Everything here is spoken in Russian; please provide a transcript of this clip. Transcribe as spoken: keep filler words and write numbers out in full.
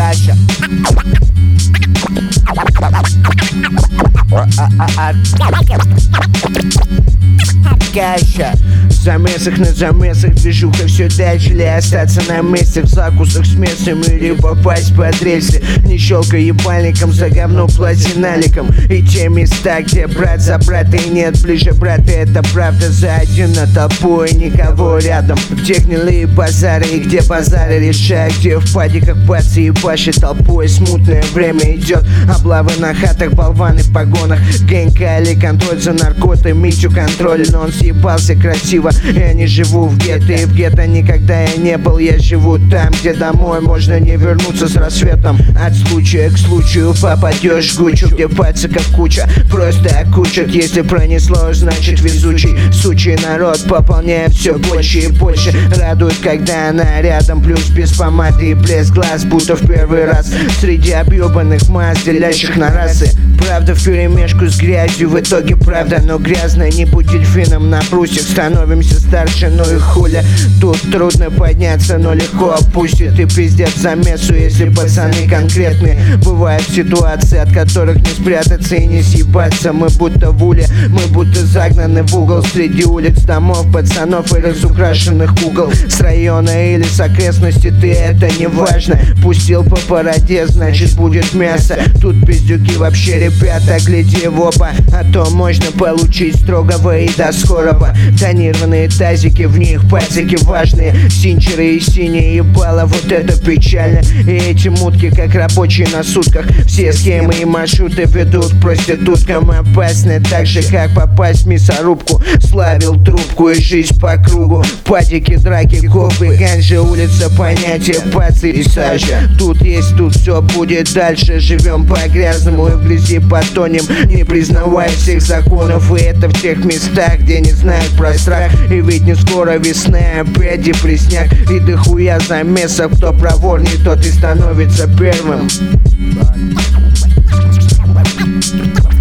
каша. Каша. В замесах на замесах движуха все дальше. Ли остаться на месте в закусах с мясом или попасть под рельсы. Не щелкай ебальником за говно платиналиком. И те места, где брат за брата и нет ближе брата, это правда. За один на толпу и никого рядом. Где гнилые базары и где базары решают. Где в падиках бацы и баши толпой. Смутное время идет. Облавы на хатах, болваны в погонах. Генька или контроль за наркотой. Митю контроль, но он съебался красиво. Я не живу в гетто, и в гетто никогда я не был. Я живу там, где домой можно не вернуться с рассветом. От случая к случаю попадешь в гучу, где пациков куча просто окучат. Если пронесло, значит везучий. Сучий народ пополняет все больше и больше. Радует, когда она рядом, плюс без помады и блеск глаз, будто в первый раз. Среди объебанных масс, делящих на расы. Правда вперемешку с грязью, в итоге правда, но грязная. Не будь дельфином на брусьях, становимся старше, ну и хуля. Тут трудно подняться, но легко опустит. И пиздец замесу, если пацаны конкретные. Бывают ситуации, от которых не спрятаться и не съебаться. Мы будто в уле, мы будто загнаны в угол. Среди улиц, домов, пацанов и разукрашенных угол. С района или с окрестности, ты это не важно. Пустил по бороде, значит будет мясо. Тут пиздюки вообще, ребята, гляди в оба. А то можно получить строгого и до скорого. Тонированные тазики, в них пальцики важные. Синчеры и синие ебало, вот это печально. И эти мутки, как рабочие на сутках. Все схемы и маршруты ведут к проституткам. Опасны так же, как попасть в мясорубку. Славил трубку и жизнь по кругу. Падики, драки, копы, ганжа, улица, понятие, пацы и сажа. Тут есть, тут все будет дальше. Живем по-грязному и в грязи потонем, не признавая всех законов. И это в тех местах, где не знают про страх. И ведь не скоро весна, опять депресняк. И дохуя замесов, кто проворней, тот и становится первым.